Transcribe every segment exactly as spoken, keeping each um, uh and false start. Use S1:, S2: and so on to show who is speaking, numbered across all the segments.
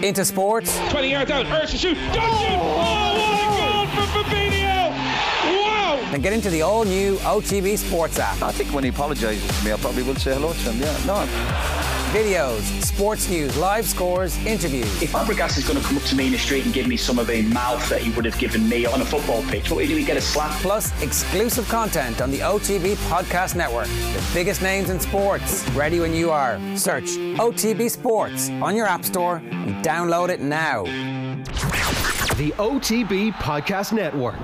S1: Into sports.
S2: twenty yards out, Ursa shoot, don't shoot! Oh, what a goal from Fabinho! Wow!
S1: Then get into the all-new O T B Sports app.
S3: I think when he apologises to me, I probably will say hello to him, yeah. No.
S1: Videos, sports news, live scores, interviews.
S4: If Fabregas is going to come up to me in the street and give me some of the mouth that he would have given me on a football pitch, what do we get a slap?
S1: Plus exclusive content on the O T B Podcast Network. The biggest names in sports. Ready when you are. Search O T B Sports on your app store and download it now.
S5: The O T B Podcast Network.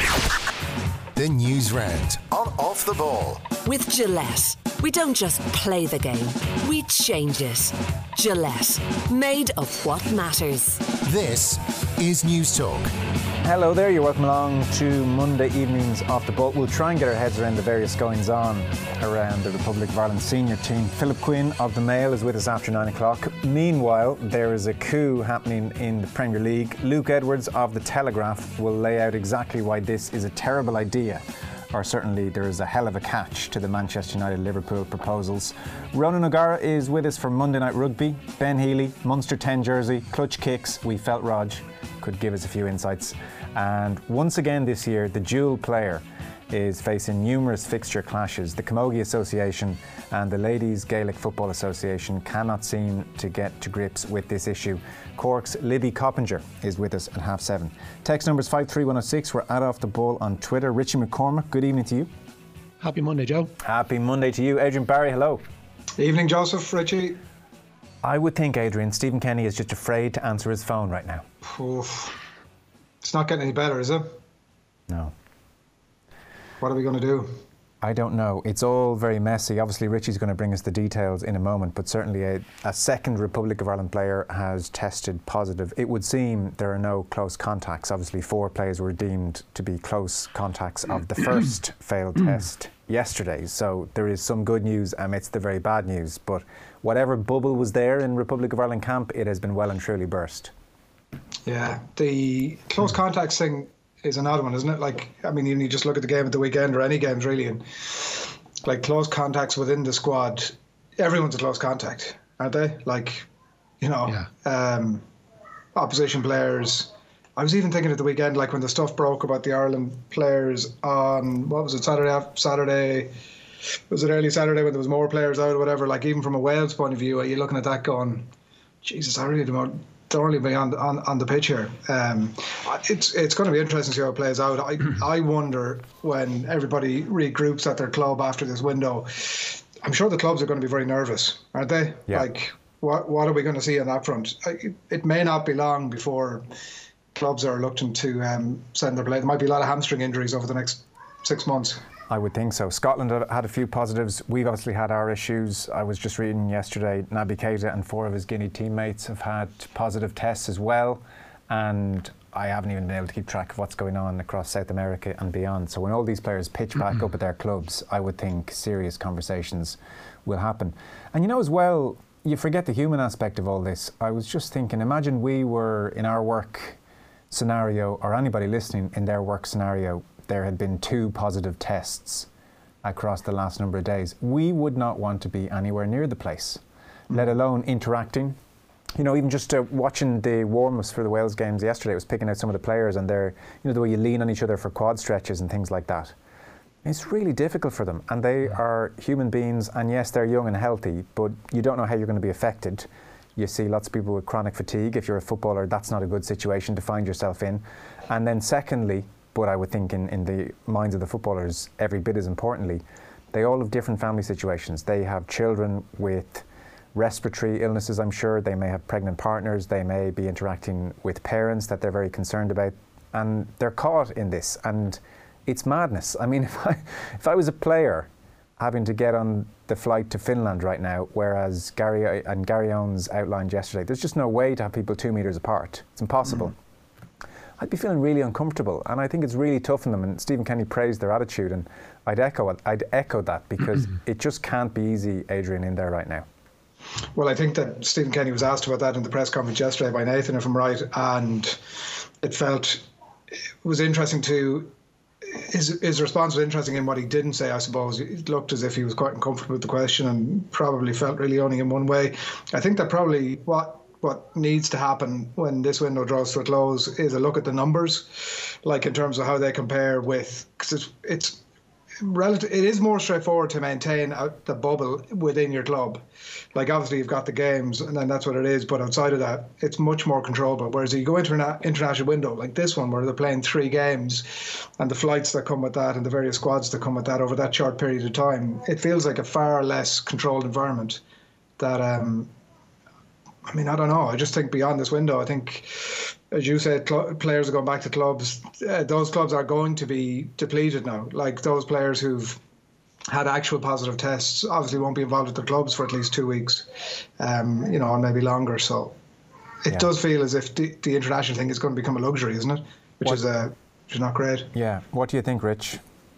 S6: The news round on Off the Ball.
S7: With Gillette, we don't just play the game, we change it. Gillette, made of what matters.
S6: This is News Talk.
S8: Hello there, you're welcome along to Monday evening's Off the Ball. We'll try and get our heads around the various goings on around the Republic of Ireland senior team. Philip Quinn of the Mail is with us after nine o'clock. Meanwhile, there is a coup happening in the Premier League. Luke Edwards of the Telegraph will lay out exactly why this is a terrible idea, or certainly there is a hell of a catch to the Manchester United-Liverpool proposals. Ronan O'Gara is with us for Monday Night Rugby. Ben Healy, Munster ten jersey, clutch kicks. We felt Rog could give us a few insights. And once again this year, the dual player is facing numerous fixture clashes. The Camogie Association and the Ladies Gaelic Football Association cannot seem to get to grips with this issue. Cork's Libby Coppinger is with us at half seven. Text numbers five three one oh six. We're at Off the Ball on Twitter. Richie McCormick, good evening to you.
S9: Happy Monday, Joe.
S8: Happy Monday to you. Adrian Barry, hello.
S10: Evening, Joseph, Richie.
S8: I would think, Adrian, Stephen Kenny is just afraid to answer his phone right now.
S10: Oof. It's not getting any better, is it?
S8: No.
S10: What are we going to do?
S8: I don't know. It's all very messy. Obviously, Richie's going to bring us the details in a moment, but certainly a, a second Republic of Ireland player has tested positive. It would seem there are no close contacts. Obviously, four players were deemed to be close contacts of the first failed test yesterday. So there is some good news amidst the very bad news. But whatever bubble was there in Republic of Ireland camp, it has been well and truly burst.
S10: Yeah, the close contacts thing is an odd one, isn't it? Like, I mean, you just look at the game at the weekend or any games really, and like close contacts within the squad, everyone's a close contact, aren't they? Like, you know, yeah. um, opposition players. I was even thinking at the weekend, like when the stuff broke about the Ireland players on, what was it, Saturday, Saturday, was it early Saturday when there was more players out or whatever, like even from a Wales point of view, are you looking at that going, Jesus, I really don't thoroughly be on, on on the pitch here. Um, it's it's going to be interesting to see how it plays out. I I wonder when everybody regroups at their club after this window. I'm sure the clubs are going to be very nervous, aren't they?
S8: Yeah.
S10: Like, what what are we going to see on that front? It, it may not be long before clubs are reluctant to um, send their players. There might be a lot of hamstring injuries over the next six months.
S8: I would think so. Scotland had a few positives. We've obviously had our issues. I was just reading yesterday, Naby Keita and four of his Guinea teammates have had positive tests as well. And I haven't even been able to keep track of what's going on across South America and beyond. So when all these players pitch back up at their clubs, I would think serious conversations will happen. And you know as well, you forget the human aspect of all this. I was just thinking, imagine we were in our work scenario, or anybody listening in their work scenario, there had been two positive tests across the last number of days. We would not want to be anywhere near the place, mm. let alone interacting. You know, even just uh, watching the warm-ups for the Wales games yesterday, I was picking out some of the players and they're, you know, the way you lean on each other for quad stretches and things like that. It's really difficult for them, and they are human beings, and yes, they're young and healthy, but you don't know how you're going to be affected. You see lots of people with chronic fatigue. If you're a footballer, that's not a good situation to find yourself in. And then secondly, but I would think in, in the minds of the footballers, every bit as importantly, they all have different family situations. They have children with respiratory illnesses, I'm sure. They may have pregnant partners. They may be interacting with parents that they're very concerned about. And they're caught in this. And it's madness. I mean, if I, if I was a player having to get on the flight to Finland right now, whereas Gary and Gary Owens outlined yesterday, there's just no way to have people two metres apart. It's impossible. Mm. I'd be feeling really uncomfortable, and I think it's really tough on them. And Stephen Kenny praised their attitude, and I'd echo it. I'd echo that because it just can't be easy, Adrian, in there right now.
S10: Well, I think that Stephen Kenny was asked about that in the press conference yesterday by Nathan, if I'm right, and it felt it was interesting to. His his response was interesting in what he didn't say, I suppose. It looked as if he was quite uncomfortable with the question and probably felt really only in one way. I think that probably what what needs to happen when this window draws to a close is a look at the numbers, like in terms of how they compare with, because it's, it's relative, it is more straightforward to maintain out the bubble within your club. Like obviously you've got the games and then that's what it is, but outside of that it's much more controllable. Whereas you go into an international window like this one where they're playing three games and the flights that come with that and the various squads that come with that over that short period of time, it feels like a far less controlled environment that um I mean I don't know I just think beyond this window, I think as you said, cl- players are going back to clubs. Uh, those clubs are going to be depleted now. Like those players who've had actual positive tests obviously won't be involved with their clubs for at least two weeks, um, you know, or maybe longer. So it yeah. does feel as if the, the international thing is going to become a luxury, isn't it? Which what, is uh, which is not great.
S8: Yeah. What do you think, Rich?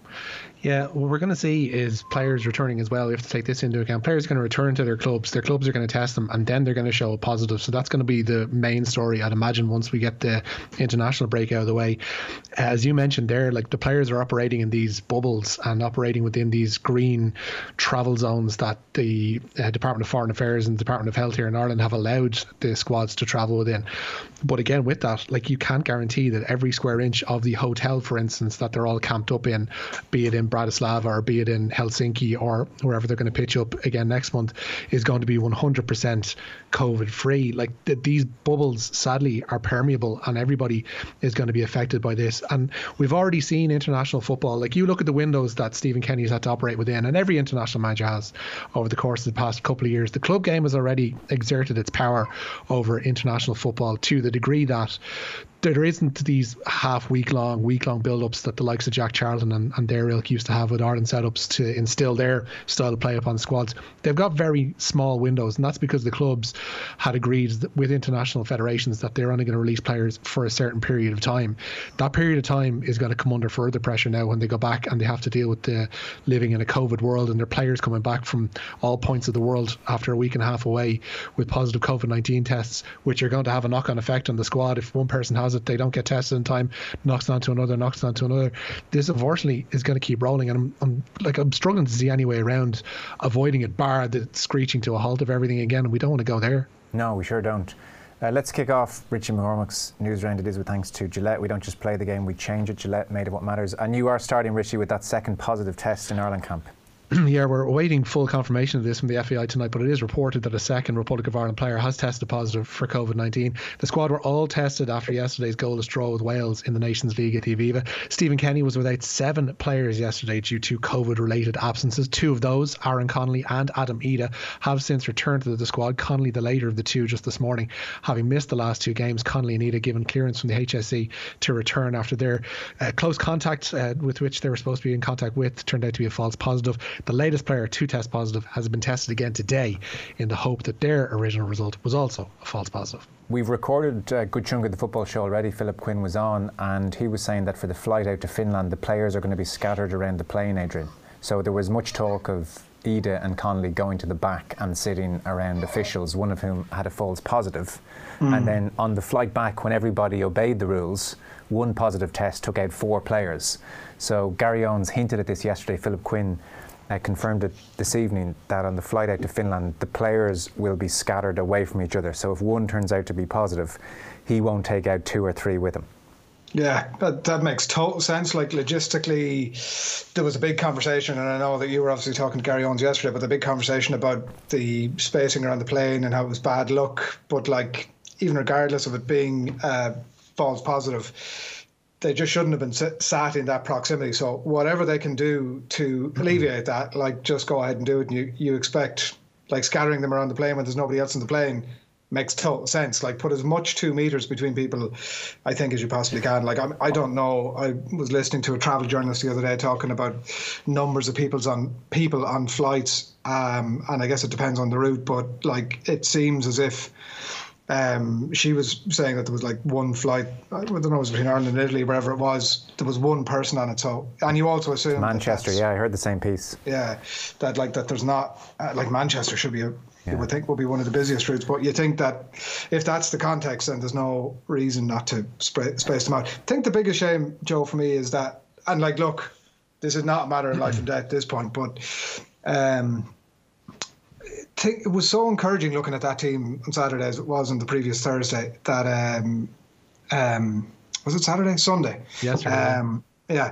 S9: Yeah, what we're going to see is players returning as well. We have to take this into account. Players are going to return to their clubs. Their clubs are going to test them, and then they're going to show a positive. So that's going to be the main story, I'd imagine, once we get the international break out of the way. As you mentioned there, like the players are operating in these bubbles and operating within these green travel zones that the uh, Department of Foreign Affairs and Department of Health here in Ireland have allowed the squads to travel within. But again, with that, like you can't guarantee that every square inch of the hotel, for instance, that they're all camped up in, be it in Bratislava or be it in Helsinki or wherever they're going to pitch up again next month, is going to be one hundred percent COVID free. Like the, these bubbles sadly are permeable and everybody is going to be affected by this. And we've already seen international football, like you look at the windows that Stephen Kenny has had to operate within, and every international manager has over the course of the past couple of years. The club game has already exerted its power over international football to the degree that there isn't these half week long, week long build ups that the likes of Jack Charlton and, and their ilk used to have with Ireland setups to instill their style of play upon squads. They've got very small windows, and that's because the clubs had agreed with international federations that they're only going to release players for a certain period of time. That period of time is going to come under further pressure now when they go back and they have to deal with the living in a COVID world, and their players coming back from all points of the world after a week and a half away with positive COVID nineteen tests, which are going to have a knock-on effect on the squad. If one person has it, they don't get tested in time, knocks on to another, knocks on to another. This unfortunately is going to keep rolling, and I'm, I'm like I'm struggling to see any way around avoiding it, bar the screeching to a halt of everything again, and we don't want to go there.
S8: No, we sure don't. Uh, let's kick off Richie McCormack's news round. It is with thanks to Gillette. We don't just play the game, we change it. Gillette made it what matters. And you are starting, Richie, with that second positive test in Ireland camp.
S9: Yeah, we're awaiting full confirmation of this from the F A I tonight, but it is reported that a second Republic of Ireland player has tested positive for COVID nineteen. The squad were all tested after yesterday's goalless draw with Wales in the Nations League at the Aviva. Stephen Kenny was without seven players yesterday due to COVID-related absences. Two of those, Aaron Connolly and Adam Ida, have since returned to the squad. Connolly, the later of the two, just this morning, having missed the last two games. Connolly and Ida given clearance from the H S C to return after their uh, close contact uh, with which they were supposed to be in contact with turned out to be a false positive. The latest player to test positive has been tested again today in the hope that their original result was also a false positive.
S8: We've recorded a good chunk of the football show already. Philip Quinn was on, and he was saying that for the flight out to Finland, the players are going to be scattered around the plane, Adrian. So there was much talk of Ida and Connolly going to the back and sitting around officials, one of whom had a false positive. Mm. And then on the flight back, when everybody obeyed the rules, one positive test took out four players. So Gary Owens hinted at this yesterday. Philip Quinn Uh, confirmed it this evening that on the flight out to Finland, the players will be scattered away from each other. So if one turns out to be positive, he won't take out two or three with him.
S10: Yeah, that, that makes total sense. Like logistically, there was a big conversation, and I know that you were obviously talking to Gary Owens yesterday, but the big conversation about the spacing around the plane and how it was bad luck. But like, even regardless of it being uh, false positive, they just shouldn't have been sat in that proximity. So whatever they can do to alleviate that, like just go ahead and do it. And you, you expect like scattering them around the plane when there's nobody else in the plane makes total sense. Like put as much two meters between people, I think, as you possibly can. Like I'm, I don't know. I was listening to a travel journalist the other day talking about numbers of people's on people on flights, um, and I guess it depends on the route. But like it seems as if. Um, she was saying that there was like one flight, I don't know, it was between Ireland and Italy, wherever it was, there was one person on it. So, and you also assume
S8: Manchester, yeah, I heard the same piece.
S10: Yeah, that like that there's not, uh, like Manchester should be, a, yeah. you would think would be one of the busiest routes, but you think that if that's the context, then there's no reason not to spray, space them out. I think the biggest shame, Joe, for me is that, and like, look, this is not a matter of life and death at this point, but um, think it was so encouraging looking at that team on Saturday as it was on the previous Thursday. That um, um, was it Saturday, Sunday?
S9: Yes.
S10: Um, yeah.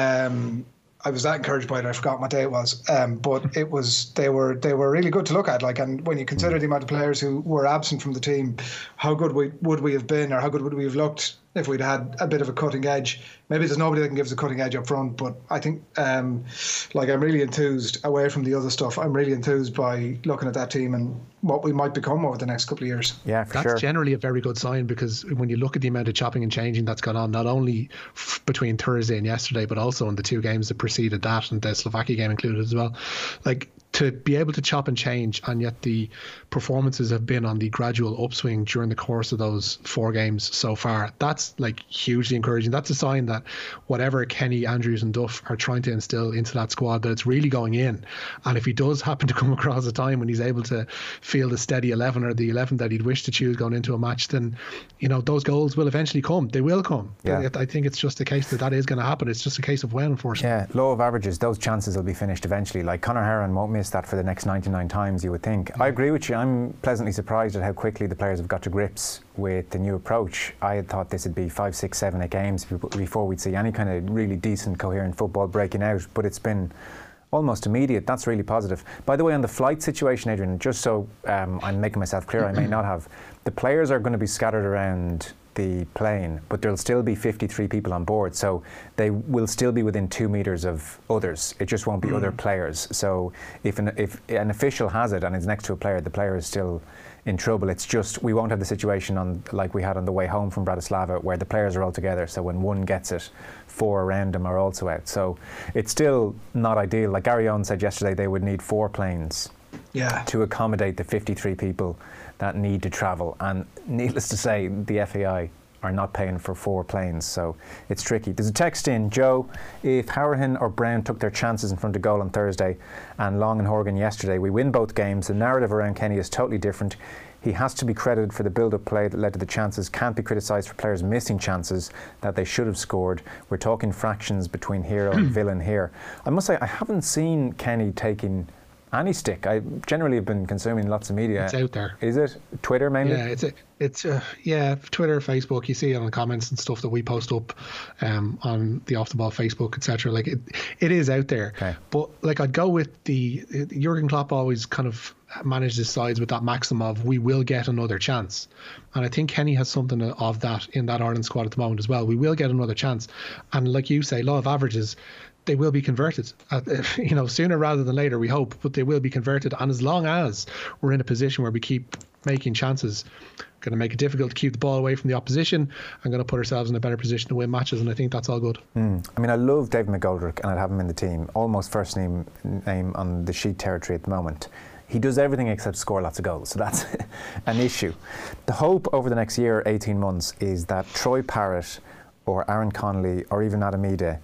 S10: Um, I was that encouraged by it. I forgot what day it was. Um, but it was they were they were really good to look at. Like, and when you consider the amount of players who were absent from the team, how good we would we have been, or how good would we have looked if we'd had a bit of a cutting edge. Maybe there's nobody that can give us a cutting edge up front, but I think, um, like, I'm really enthused away from the other stuff. I'm really enthused by looking at that team and what we might become over the next couple of years.
S8: Yeah, for
S9: that's
S8: sure.
S9: generally a very good sign, because when you look at the amount of chopping and changing that's gone on, not only f- between Thursday and yesterday, but also in the two games that preceded that, and the Slovakia game included as well, like, to be able to chop and change, and yet the performances have been on the gradual upswing during the course of those four games so far. That's like hugely encouraging. That's a sign that whatever Kenny, Andrews and Duff are trying to instill into that squad, that it's really going in. And if he does happen to come across a time when he's able to field a steady eleven, or the eleven that he'd wish to choose going into a match, then, you know, those goals will eventually come. They will come.
S8: Yeah.
S9: I think it's just a case that that is going to happen. It's just a case of when, unfortunately.
S8: Yeah, law of averages, those chances will be finished eventually. Like, Conor Heron won't miss that for the next ninety-nine times, you would think. Mm-hmm. I agree with you. I'm pleasantly surprised at how quickly the players have got to grips with the new approach. I had thought this would be five, six, seven, eight games before we'd see any kind of really decent, coherent football breaking out, but it's been almost immediate. That's really positive. By the way, on the flight situation, Adrian, just so um, I'm making myself clear, I may not have, the players are going to be scattered around the plane, but there'll still be fifty-three people on board, so they will still be within two metres of others. It just won't be mm. other players. So if an, if an official has it and is next to a player, the player is still in trouble. It's just we won't have the situation on like we had on the way home from Bratislava, where the players are all together, so when one gets it, four around them are also out. So it's still not ideal. Like Gary Owen said yesterday, they would need four planes
S10: yeah.
S8: to accommodate the fifty-three people that need to travel, and needless to say, the F A I are not paying for four planes, so it's tricky. There's a text in, Joe, if Hourhan or Brown took their chances in front of goal on Thursday and Long and Horgan yesterday, we win both games. The narrative around Kenny is totally different. He has to be credited for the build-up play that led to the chances, can't be criticised for players missing chances that they should have scored. We're talking fractions between hero and villain here. I must say, I haven't seen Kenny taking any stick. I generally have been consuming lots of media.
S9: It's out there.
S8: Is it? Twitter mainly?
S9: Yeah, it's a, it's uh, yeah, Twitter, Facebook. You see it on the comments and stuff that we post up um, on the Off the Ball Facebook, et cetera. Like it, it is out there.
S8: Okay.
S9: But like I'd go with the Jurgen Klopp always kind of managed his sides with that maxim of we will get another chance, and I think Kenny has something of that in that Ireland squad at the moment as well. We will get another chance, and like you say, law of averages, they will be converted, uh, you know, sooner rather than later, we hope, but they will be converted. And as long as we're in a position where we keep making chances, going to make it difficult to keep the ball away from the opposition, and going to put ourselves in a better position to win matches, and I think that's all good.
S8: Mm. I mean, I love David McGoldrick, and I'd have him in the team, almost first name name on the sheet territory at the moment. He does everything except score lots of goals, so that's an issue. The hope over the next year or eighteen months is that Troy Parrott or Aaron Connolly or even Adam Ida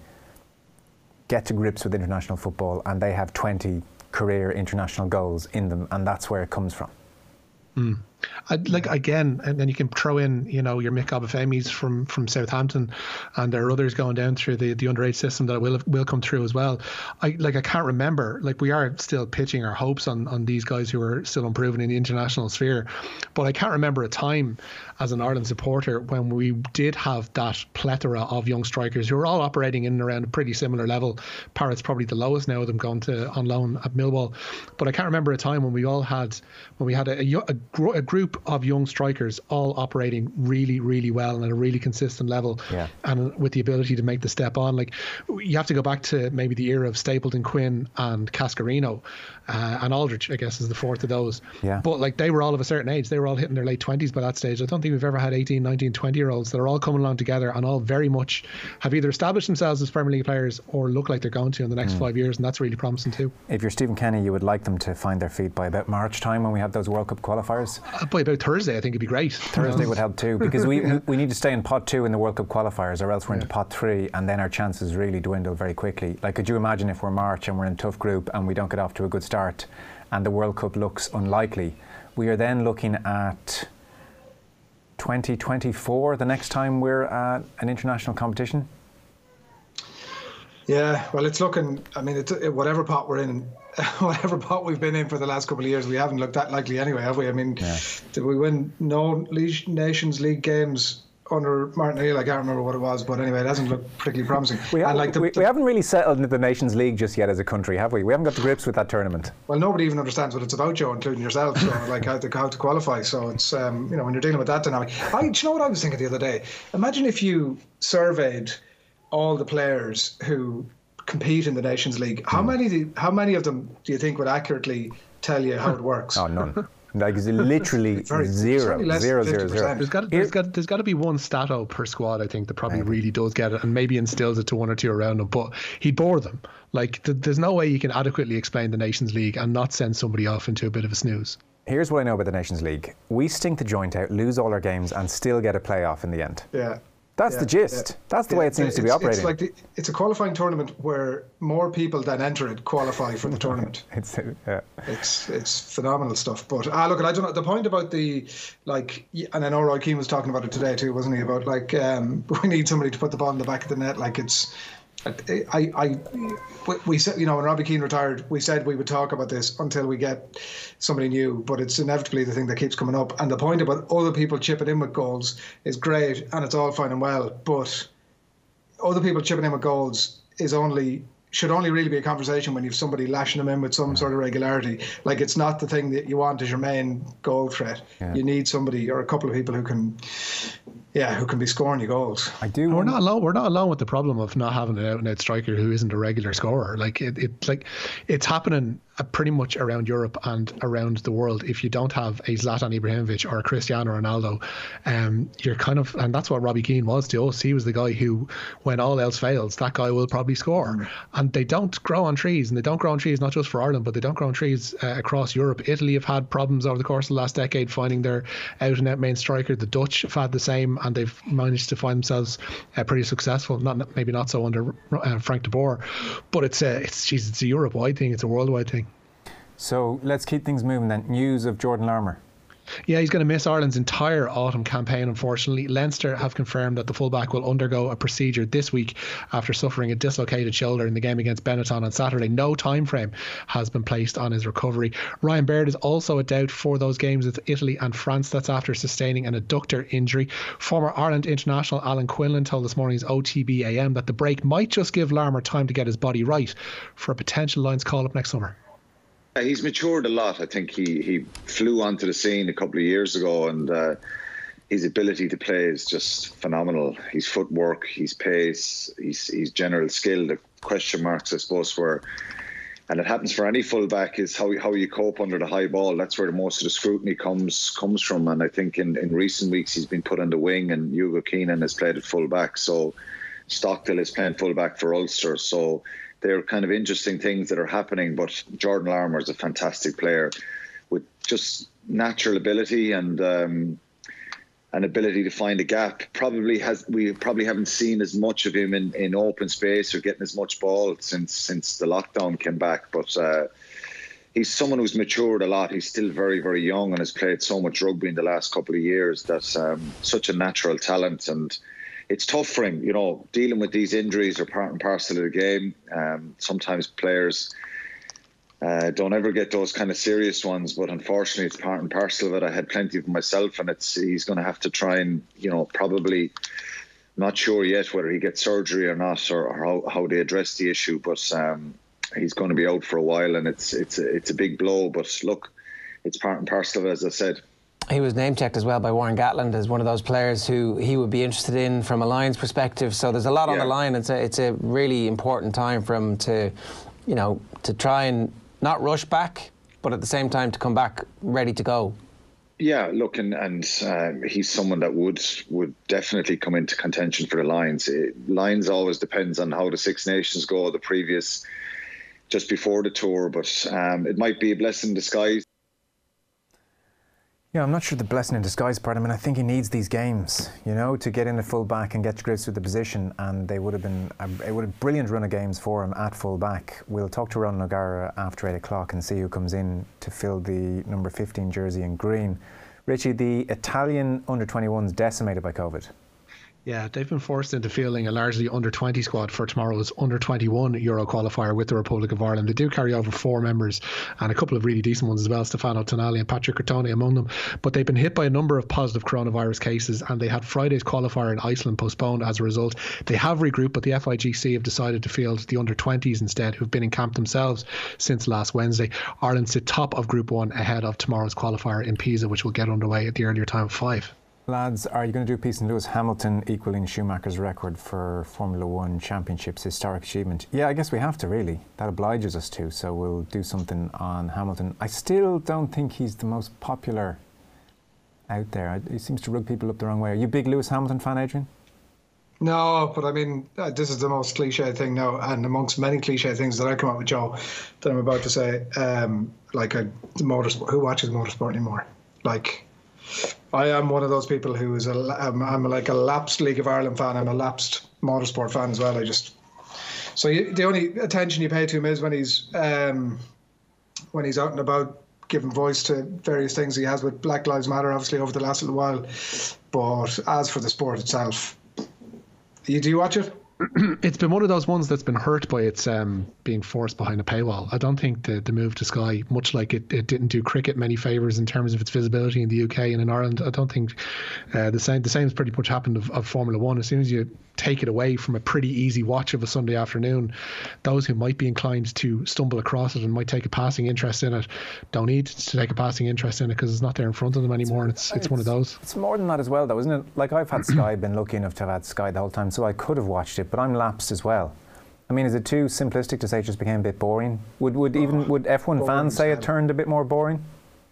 S8: get to grips with international football, and they have twenty career international goals in them, and that's where it comes from.
S9: Mm. I'd like again, and then you can throw in, you know, your Mick Obafemi's from from Southampton, and there are others going down through the, the underage system that will will come through as well. I like I can't remember, like we are still pitching our hopes on on these guys who are still improving in the international sphere, but I can't remember a time as an Ireland supporter when we did have that plethora of young strikers who are all operating in and around a pretty similar level. Parrott's probably the lowest now of them going to on loan at Millwall, but I can't remember a time when we all had when we had a, a, a, a group of young strikers all operating really, really well and at a really consistent level,
S8: yeah.
S9: and with the ability to make the step on. Like you have to go back to maybe the era of Stapleton, Quinn and Cascarino, uh, and Aldrich, I guess, is the fourth of those.
S8: Yeah.
S9: But like they were all of a certain age. They were all hitting their late twenties by that stage. I don't think we've ever had eighteen, nineteen, twenty year olds that are all coming along together and all very much have either established themselves as Premier League players or look like they're going to in the next mm. five years, and that's really promising too.
S8: If you're Stephen Kenny, you would like them to find their feet by about March time when we have those World Cup qualifiers?
S9: Uh, by about Thursday, I think it'd be great.
S8: Thursday would help too, because we we need to stay in pot two in the World Cup qualifiers, or else we're yeah. into pot three, and then our chances really dwindle very quickly. Like, could you imagine if we're March and we're in a tough group and we don't get off to a good start and the World Cup looks unlikely? We are then looking at twenty twenty-four the next time we're at an international competition.
S10: Yeah, well, it's looking. I mean, it's, it, whatever pot we're in, whatever pot we've been in for the last couple of years, we haven't looked that likely anyway, have we? I mean, yeah. Did we win no Nations League games under Martin O'Neill? I can't remember what it was, but anyway, it hasn't looked particularly promising.
S8: We, have,
S10: and like the,
S8: we,
S10: the,
S8: we haven't really settled into the Nations League just yet as a country, have we? We haven't got to grips with that tournament.
S10: Well, nobody even understands what it's about, Joe, including yourself. So, like how to how to qualify. So it's um, you know, when you're dealing with that dynamic. I, do you know what I was thinking the other day? Imagine if you surveyed all the players who compete in the Nations League. How mm. many? Do, how many of them do you think would accurately tell you how it works?
S8: Oh, none. Like it's literally
S10: very,
S8: zero, zero, zero, zero.
S9: There's got, there's got, there's got to be one stato per squad, I think, that probably maybe. really does get it, and maybe instills it to one or two around him. But he bore them. Like th- there's no way you can adequately explain the Nations League and not send somebody off into a bit of a snooze.
S8: Here's what I know about the Nations League: we stink the joint out, lose all our games, and still get a playoff in the end.
S10: Yeah.
S8: That's
S10: yeah,
S8: the gist.
S10: Yeah.
S8: That's the
S10: yeah.
S8: way it seems
S10: it's,
S8: to be operating.
S10: It's like the, it's a qualifying tournament where more people than enter it qualify for the tournament.
S8: it's yeah.
S10: It's it's phenomenal stuff. But ah, look, I don't know the point about the like, and I know Roy Keane was talking about it today too, wasn't he? About like um, we need somebody to put the ball in the back of the net. Like it's. I, I, I, we said, you know, when Robbie Keane retired, we said we would talk about this until we get somebody new, but it's inevitably the thing that keeps coming up. And the point about other people chipping in with goals is great, and it's all fine and well, but other people chipping in with goals is only should only really be a conversation when you've somebody lashing them in with some sort of regularity. Like it's not the thing that you want as your main goal threat. Yeah. You need somebody or a couple of people who can. Yeah, who can be scoring you goals.
S8: I do.
S9: We're not alone. We're not alone with the problem of not having an out-and-out striker who isn't a regular scorer. Like it, it like it's happening pretty much around Europe and around the world. If you don't have a Zlatan Ibrahimovic or a Cristiano Ronaldo, um, you're kind of, and that's what Robbie Keane was to us. He was the guy who, when all else fails, that guy will probably score. Mm. And they don't grow on trees, and they don't grow on trees not just for Ireland, but they don't grow on trees uh, across Europe. Italy have had problems over the course of the last decade finding their out-and-out main striker. The Dutch have had the same, and they've managed to find themselves uh, pretty successful. Not maybe not so under uh, Frank de Boer, but it's a it's geez, it's a Europe-wide thing. It's a worldwide thing.
S8: So let's keep things moving then. News of Jordan Larmour.
S9: Yeah, he's going to miss Ireland's entire autumn campaign, unfortunately. Leinster have confirmed that the fullback will undergo a procedure this week after suffering a dislocated shoulder in the game against Benetton on Saturday. No time frame has been placed on his recovery. Ryan Baird is also a doubt for those games with Italy and France. That's after sustaining an adductor injury. Former Ireland international Alan Quinlan told this morning's O T B A M that the break might just give Larmour time to get his body right for a potential Lions call-up next summer.
S11: He's matured a lot. I think he, he flew onto the scene a couple of years ago, and uh, his ability to play is just phenomenal. His footwork, his pace, his, his general skill. The question marks, I suppose, were, and it happens for any fullback, is how how you cope under the high ball. That's where the most of the scrutiny comes comes from. And I think in, in recent weeks he's been put on the wing, and Hugo Keenan has played at fullback. So Stockdale is playing fullback for Ulster. So they're kind of interesting things that are happening, but Jordan Larmour is a fantastic player with just natural ability and um, an ability to find a gap. Probably has we probably haven't seen as much of him in, in open space or getting as much ball since since the lockdown came back. But uh, he's someone who's matured a lot. He's still very, very young and has played so much rugby in the last couple of years. That's um, such a natural talent, and it's tough for him, you know, dealing with these injuries are part and parcel of the game. Um, sometimes players uh, don't ever get those kind of serious ones, but unfortunately it's part and parcel of it. I had plenty of them myself, and it's he's going to have to try and, you know, probably not sure yet whether he gets surgery or not, or, or how, how they address the issue, but um, he's going to be out for a while, and it's, it's, a, it's a big blow, but look, it's part and parcel of it, as I said.
S1: He was name-checked as well by Warren Gatland as one of those players who he would be interested in from a Lions perspective. So there's a lot yeah. on the line. It's a, it's a really important time for him to, you know, to try and not rush back, but at the same time to come back ready to go.
S11: Yeah, look, and, and uh, he's someone that would would definitely come into contention for the Lions. It, Lions always depends on how the Six Nations go, the previous, just before the tour, but um, it might be a blessing in disguise.
S8: Yeah, I'm not sure the blessing in disguise part. I mean, I think he needs these games, you know, to get in at full back and get to grips with the position. And they would have been a, it would have a brilliant run of games for him at full back. We'll talk to Ron O'Gara after eight o'clock and see who comes in to fill the number fifteen jersey in green. Richie, the Italian under twenty-ones decimated by COVID.
S9: Yeah, they've been forced into fielding a largely under twenty squad for tomorrow's under twenty-one Euro qualifier with the Republic of Ireland. They do carry over four members and a couple of really decent ones as well, Stefano Tonali and Patrick Cartoni among them. But they've been hit by a number of positive coronavirus cases, and they had Friday's qualifier in Iceland postponed as a result. They have regrouped, but the F I G C have decided to field the under twenties instead, who've been in camp themselves since last Wednesday. Ireland sit top of Group one ahead of tomorrow's qualifier in Pisa, which will get underway at the earlier time of five.
S8: Lads, are you going to do a piece on Lewis Hamilton equaling Schumacher's record for Formula One Championships, historic achievement? Yeah, I guess we have to, really. That obliges us to, so we'll do something on Hamilton. I still don't think he's the most popular out there. He seems to rub people up the wrong way. Are you a big Lewis Hamilton fan, Adrian?
S10: No, but I mean, uh, this is the most cliche thing now, and amongst many cliche things that I come up with, Joe, that I'm about to say, um, like a motorsport. Who watches motorsport anymore? Like, I am one of those people who is a, I'm, I'm like a lapsed League of Ireland fan. I'm a lapsed motorsport fan as well. I just so you, the only attention you pay to him is when he's um, when he's out and about giving voice to various things he has with Black Lives Matter, obviously over the last little while. But as for the sport itself, you, do you watch it?
S9: It's been one of those ones that's been hurt by its um, being forced behind a paywall. I don't think the, the move to Sky, much like it, it didn't do cricket many favours in terms of its visibility in the U K and in Ireland, I don't think uh, the same the same has pretty much happened of, of Formula One. As soon as you take it away from a pretty easy watch of a Sunday afternoon, those who might be inclined to stumble across it and might take a passing interest in it don't need to take a passing interest in it because it's not there in front of them anymore, and it's, it's, it's one of those.
S8: It's more than that as well, though, isn't it? Like, I've had Sky, been lucky enough to have had Sky the whole time, so I could have watched it, but I'm lapsed as well. I mean, is it too simplistic to say it just became a bit boring? Would would even would F one fans say it turned a bit more boring?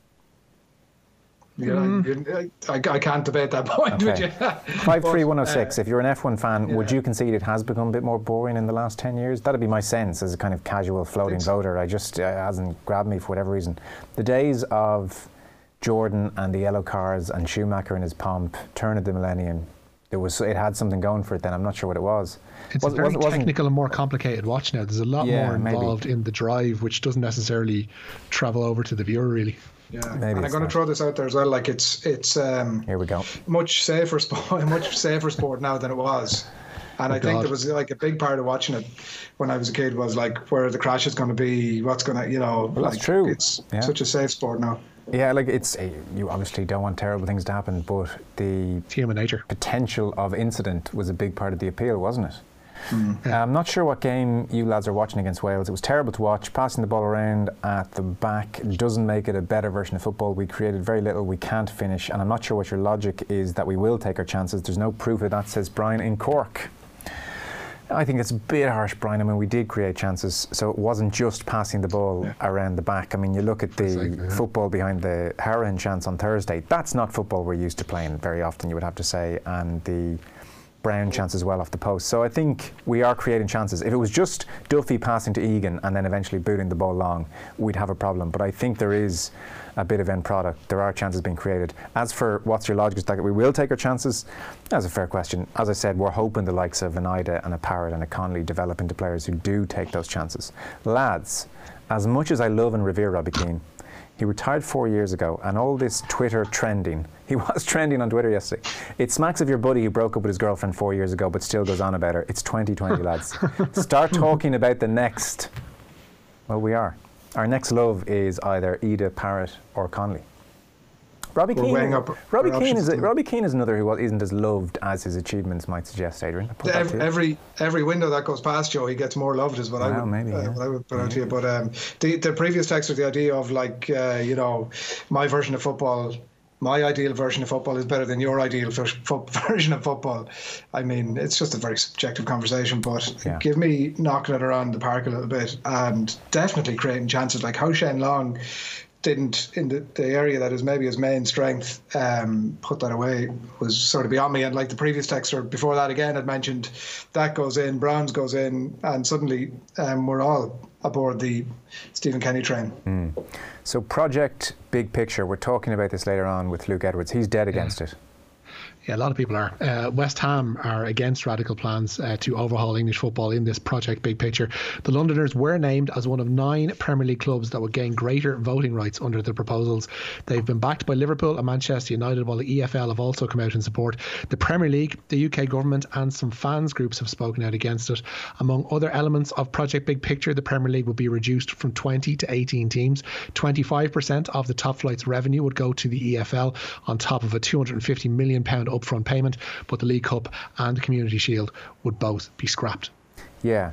S10: Yeah, mm. I, I can't debate that point, okay. Would you?
S8: five three one oh six, uh, if you're an F one fan, yeah. Would you concede it has become a bit more boring in the last ten years? That'd be my sense as a kind of casual floating I so. voter. I just, uh, it hasn't grabbed me for whatever reason. The days of Jordan and the yellow cars and Schumacher in his pomp, turn of the millennium, it was it had something going for it then. I'm not sure what it was.
S9: It's
S8: was,
S9: a very technical and more complicated watch now. There's a lot
S8: yeah,
S9: more involved
S8: maybe.
S9: in the drive, which doesn't necessarily travel over to the viewer, really.
S10: Yeah, Maybe and I'm going to throw this out there as well. Like it's it's um,
S8: here we go.
S10: Much safer sport, much safer sport now than it was. And oh I think God. there was like a big part of watching it when I was a kid was like where the crash is going to be, what's going to, you know.
S8: Well,
S10: like,
S8: that's true.
S10: It's
S8: yeah.
S10: such a safe sport now.
S8: Yeah, like it's you obviously don't want terrible things to happen, but the
S9: it's human nature
S8: potential of incident was a big part of the appeal, wasn't it?
S10: Mm.
S8: Yeah. I'm not sure what game you lads are watching against Wales. It was terrible to watch. Passing the ball around at the back doesn't make it a better version of football. We created very little. We can't finish. And I'm not sure what your logic is that we will take our chances. There's no proof of that, says Brian in Cork. I think it's a bit harsh, Brian. I mean, we did create chances, so it wasn't just passing the ball yeah. around the back. I mean, you look at the exactly, yeah. football behind the Harahan chance on Thursday. That's not football we're used to playing very often, you would have to say. And the Brown chance as well off the post. So I think we are creating chances. If it was just Duffy passing to Egan and then eventually booting the ball long, we'd have a problem. But I think there is a bit of end product. There are chances being created. As for what's your logic, is that we will take our chances, that's a fair question. As I said, we're hoping the likes of an Ida and a Parrott and a Connolly develop into players who do take those chances. Lads, as much as I love and revere Robbie Keane, he retired four years ago, and all this Twitter trending, he was trending on Twitter yesterday. It smacks of your buddy who broke up with his girlfriend four years ago but still goes on about her. It's twenty twenty, lads. Start talking about the next, well, we are. Our next love is either Ida, Parrott or Connolly. Robbie Keane, Robbie Keane is a, Robbie Keane is another who isn't as loved as his achievements might suggest, Adrian.
S10: Every, every every window that goes past Joe, he gets more loved, is what well, I would maybe, uh, yeah. what I would put out to you. But um, the the previous text was the idea of like uh, you know, my version of football. My ideal version of football is better than your ideal version of football. I mean, it's just a very subjective conversation, but yeah. give me knocking it around the park a little bit and definitely creating chances. Like how Shane Long didn't, in the, the area that is maybe his main strength, um, put that away was sort of beyond me. And like the previous texter before that again had mentioned, that goes in, Browns goes in, and suddenly um, we're all aboard the Stephen Kenny train.
S8: Mm. So project big picture, we're talking about this later on with Luke Edwards. He's dead against
S9: yeah.
S8: it.
S9: Yeah, a lot of people are. Uh, West Ham are against radical plans uh, to overhaul English football in this Project Big Picture. The Londoners were named as one of nine Premier League clubs that would gain greater voting rights under the proposals. They've been backed by Liverpool and Manchester United, while the E F L have also come out in support. The Premier League, the U K government and some fans groups have spoken out against it. Among other elements of Project Big Picture, the Premier League will be reduced from twenty to eighteen teams. twenty-five percent of the top flight's revenue would go to the E F L on top of a two hundred fifty million pounds upfront payment, but the League Cup and the Community Shield would both be scrapped.
S8: Yeah.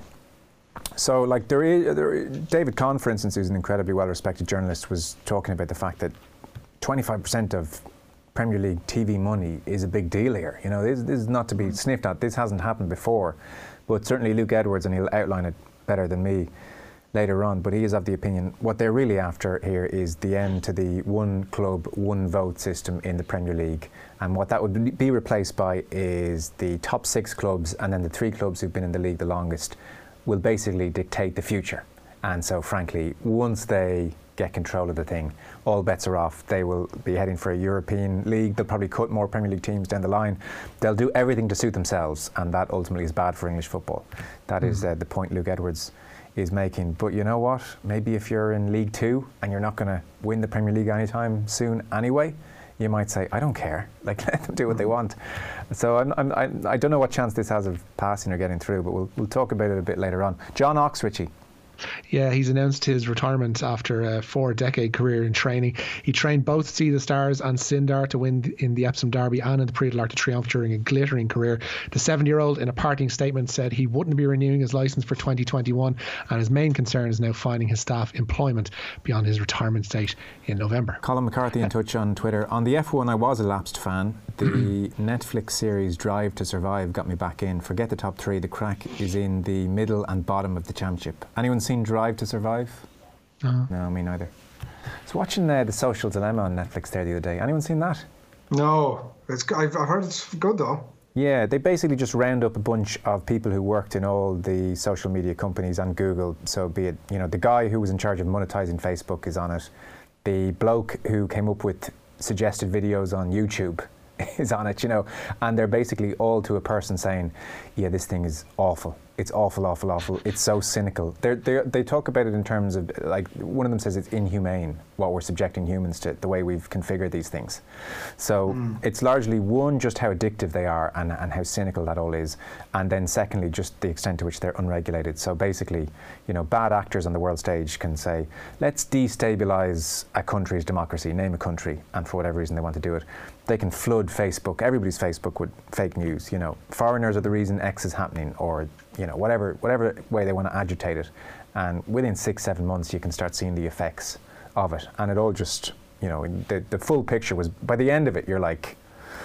S8: So, like, there is, there, David Conn, for instance, who's an incredibly well-respected journalist, was talking about the fact that twenty-five percent of Premier League T V money is a big deal here. You know, this, this is not to be sniffed at. This hasn't happened before. But certainly Luke Edwards, and he'll outline it better than me later on, but he is of the opinion what they're really after here is the end to the one club, one vote system in the Premier League. And what that would be replaced by is the top six clubs, and then the three clubs who've been in the league the longest will basically dictate the future. And so, frankly, once they get control of the thing, all bets are off. They will be heading for a European league. They'll probably cut more Premier League teams down the line. They'll do everything to suit themselves, and that ultimately is bad for English football. That mm. is uh, the point Luke Edwards is making. But you know what? Maybe if you're in League Two and you're not going to win the Premier League anytime soon anyway, you might say, I don't care. Like, let them do what they want. So I'm, I'm, I, I don't know what chance this has of passing or getting through, but we'll, we'll talk about it a bit later on. John Ox, Richie.
S9: Yeah, he's announced his retirement after a four-decade career in training. He trained both Sea the Stars and Sindar to win in the Epsom Derby and in the Prix de l'Arc de Triomphe during a glittering career. The seventy-year-old, in a parting statement, said he wouldn't be renewing his licence for twenty twenty-one, and his main concern is now finding his staff employment beyond his retirement date in November.
S8: Colin McCarthy in touch on Twitter. On the F one, I was a lapsed fan. The Netflix series Drive to Survive got me back in. Forget the top three. The crack is in the middle and bottom of the championship. Anyone seen Drive to Survive?
S9: Uh-huh.
S8: No, me neither. I was watching uh, The Social Dilemma on Netflix there the other day. Anyone seen that?
S10: No. It's, I've, I've heard it's good though.
S8: Yeah, they basically just round up a bunch of people who worked in all the social media companies and Google. So be it, you know, the guy who was in charge of monetizing Facebook is on it. The bloke who came up with suggested videos on YouTube is on it, you know, and they're basically all to a person saying, yeah, this thing is awful. It's awful, awful, awful. It's so cynical. They're, they're, they talk about it in terms of, like, one of them says it's inhumane what we're subjecting humans to, the way we've configured these things. So mm. it's largely, one, just how addictive they are and, and how cynical that all is. And then secondly, just the extent to which they're unregulated. So basically, you know, bad actors on the world stage can say, let's destabilize a country's democracy, name a country, and for whatever reason they want to do it. They can flood Facebook, everybody's Facebook, with fake news. You know, foreigners are the reason X is happening, or, you know, whatever whatever way they want to agitate it. And within six, seven months, you can start seeing the effects of it. And it all just, you know, the, the full picture was, by the end of it, you're like,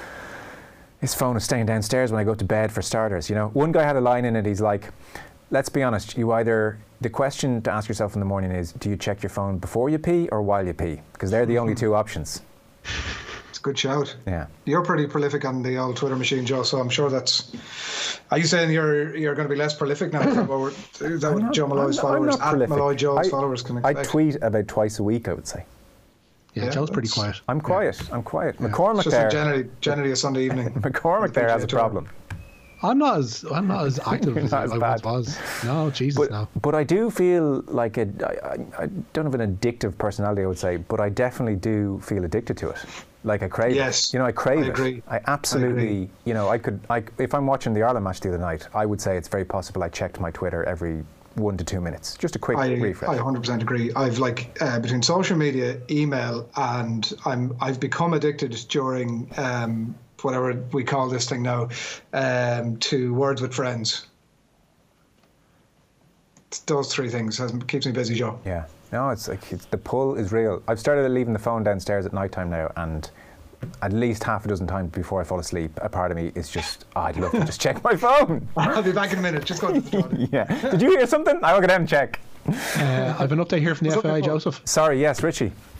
S8: his phone is staying downstairs when I go to bed, for starters. You know, one guy had a line in it, he's like, let's be honest, you either, the question to ask yourself in the morning is, do you check your phone before you pee or while you pee? Because they're the only two options.
S10: Good shout.
S8: Yeah,
S10: you're pretty prolific on the old Twitter machine, Joe. So I'm sure that's. Are you saying you're you're going to be less prolific now? Is that what, is that what not, Joe Malloy's not, followers, at Malloy Joe's I, followers, can expect?
S8: I tweet about twice a week, I would say.
S9: Yeah, yeah, Joe's pretty quiet.
S8: I'm quiet. Yeah. I'm quiet. Yeah. McCormick
S10: just
S8: there.
S10: Generally, generally a Sunday evening.
S8: McCormick there has a problem.
S9: I'm not as I'm not as active as I once was. No, Jesus,
S8: but,
S9: no.
S8: But I do feel like a. I, I don't have an addictive personality, I would say, but I definitely do feel addicted to it. Like I crave
S10: yes,
S8: it. You know, I crave
S10: I agree.
S8: it. I absolutely.
S10: I agree.
S8: You know, I could. I, if I'm watching the Ireland match the other night, I would say it's very possible I checked my Twitter every one to two minutes. Just a quick
S10: I,
S8: refresh.
S10: I one hundred percent agree. I've like uh, between social media, email, and I'm I've become addicted during um, whatever we call this thing now, um, to Words with Friends. It's those three things has, keeps me busy, Joe.
S8: Yeah. No, it's like it's, the pull is real. I've started leaving the phone downstairs at night time now, and at least half a dozen times before I fall asleep, a part of me is just, oh, I'd love to just check my phone.
S10: I'll be back in a minute. Just go to the toilet.
S8: Yeah. Did you hear something? I'll go down and check.
S9: Uh, I've an update here from the F A I, Joseph.
S8: Sorry, yes, Richie.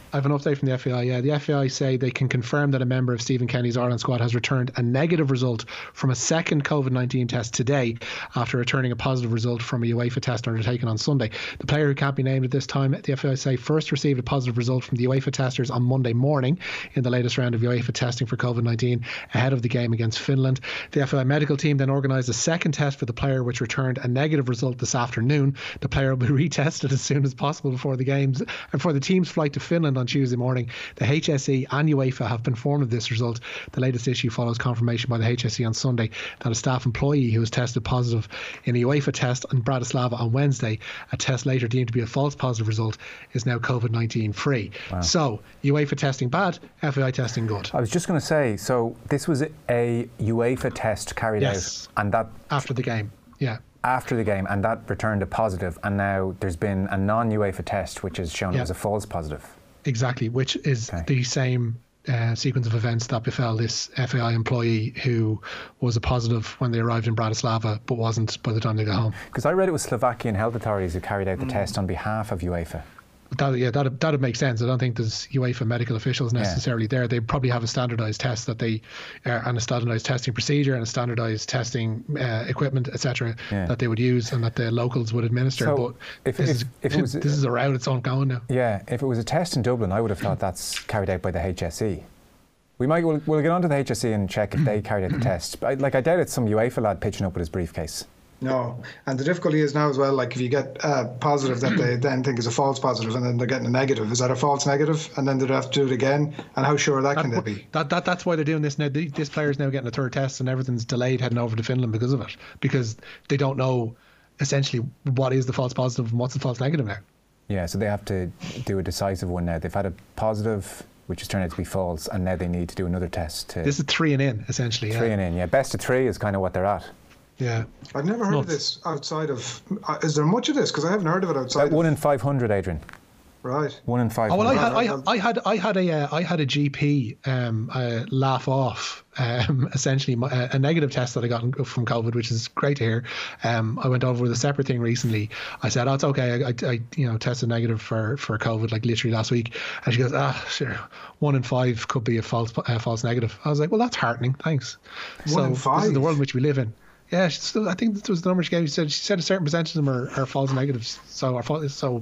S9: I have an update from the F A I. Yeah, the F A I say they can confirm that a member of Stephen Kenny's Ireland squad has returned a negative result from a second COVID nineteen test today after returning a positive result from a UEFA test undertaken on Sunday. The player, who can't be named at this time, the F A I say first received a positive result from the UEFA testers on Monday morning in the latest round of UEFA testing for COVID nineteen ahead of the game against Finland. The F A I medical team then organised a second test for the player, which returned a negative result this afternoon. The player will be retested as soon as possible before the games and for the team's flight to Finland on Tuesday morning. The H S E and UEFA have been informed of this result. The latest issue follows confirmation by the H S E on Sunday that a staff employee who was tested positive in a UEFA test in Bratislava on Wednesday, a test later deemed to be a false positive result, is now COVID nineteen free. Wow. So UEFA testing bad, F A I testing good.
S8: I was just going to say, so this was a UEFA test carried
S9: yes.
S8: out, and that
S9: after the game, yeah.
S8: After the game, and that returned a positive, and now there's been a non-UEFA test which has shown
S9: yeah.
S8: it was a false positive.
S9: Exactly, which is okay. the same uh, sequence of events that befell this F A I employee who was a positive when they arrived in Bratislava but wasn't by the time they got home.
S8: Because I read it was Slovakian health authorities who carried out the mm. test on behalf of UEFA.
S9: That, yeah, that that would make sense. I don't think there's UEFA medical officials necessarily yeah. there. They probably have a standardised test that they, uh, and a standardised testing procedure and a standardised testing uh, equipment, et cetera, yeah. that they would use and that the locals would administer.
S8: So
S9: but
S8: if,
S9: this,
S8: if,
S9: is,
S8: if it was,
S9: this is a route it's ongoing now.
S8: Yeah, if it was a test in Dublin, I would have thought that's carried out by the H S E. We might we'll, we'll get on to the H S E and check if they carried out the test. But, like I doubt it's some UEFA lad pitching up with his briefcase.
S10: No, and the difficulty is now as well, like if you get a positive that they then think is a false positive and then they're getting a negative, is that a false negative? And then they'd have to do it again, and how sure that, that can they be?
S9: That, that That's why they're doing this now. This player's now getting a third test and everything's delayed heading over to Finland because of it, because they don't know essentially what is the false positive and what's the false negative now.
S8: Yeah, so they have to do a decisive one now. They've had a positive, which has turned out to be false, and now they need to do another test. To
S9: this is three and in, essentially.
S8: Three
S9: yeah.
S8: and in, yeah. Best of three is kind of what they're at.
S9: Yeah,
S10: I've never heard Nuts. of this outside of. Uh, is there much of this? Because I haven't heard of it outside.
S8: About one
S10: of,
S8: in five hundred, Adrian.
S10: Right.
S8: One in five.
S9: Oh well, I had, I, I had, I had a, uh, I had a G P um, uh, laugh off um, essentially my, uh, a negative test that I got from COVID, which is great to hear. Um, I went over with a separate thing recently. I said, "Oh, it's okay. I, I, you know, tested negative for, for COVID like literally last week." And she goes, "Ah, sure. One in five could be a false, uh, false negative." I was like, "Well, that's heartening. Thanks."
S10: One
S9: so
S10: in five.
S9: This is the world in which we live in. Yeah, she still, I think that was the number she gave. She said she said a certain percentage of them are, are false negatives. So our false, so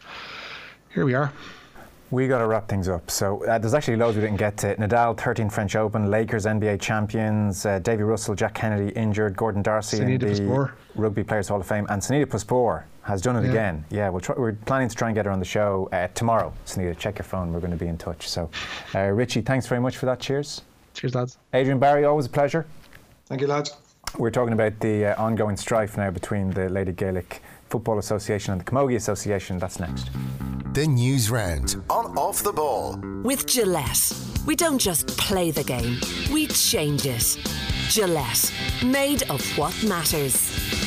S9: here we are.
S8: We got to wrap things up. So uh, there's actually loads we didn't get to. Nadal, thirteenth French Open, Lakers, N B A champions, uh, Davy Russell, Jack Kennedy injured, Gordon Darcy in the
S9: Puspor.
S8: Rugby Players Hall of Fame, and Sunita Puspor has done it
S9: yeah.
S8: again. Yeah, we'll try, we're planning to try and get her on the show uh, tomorrow. Sunita, check your phone. We're going to be in touch. So, uh, Richie, thanks very much for that. Cheers.
S9: Cheers, lads.
S8: Adrian Barry, always a pleasure.
S10: Thank you, lads.
S8: We're talking about the uh, ongoing strife now between the Lady Gaelic Football Association and the Camogie Association. That's next.
S6: The News Round on Off the Ball.
S7: With Gillette, we don't just play the game, we change it. Gillette, made of what matters.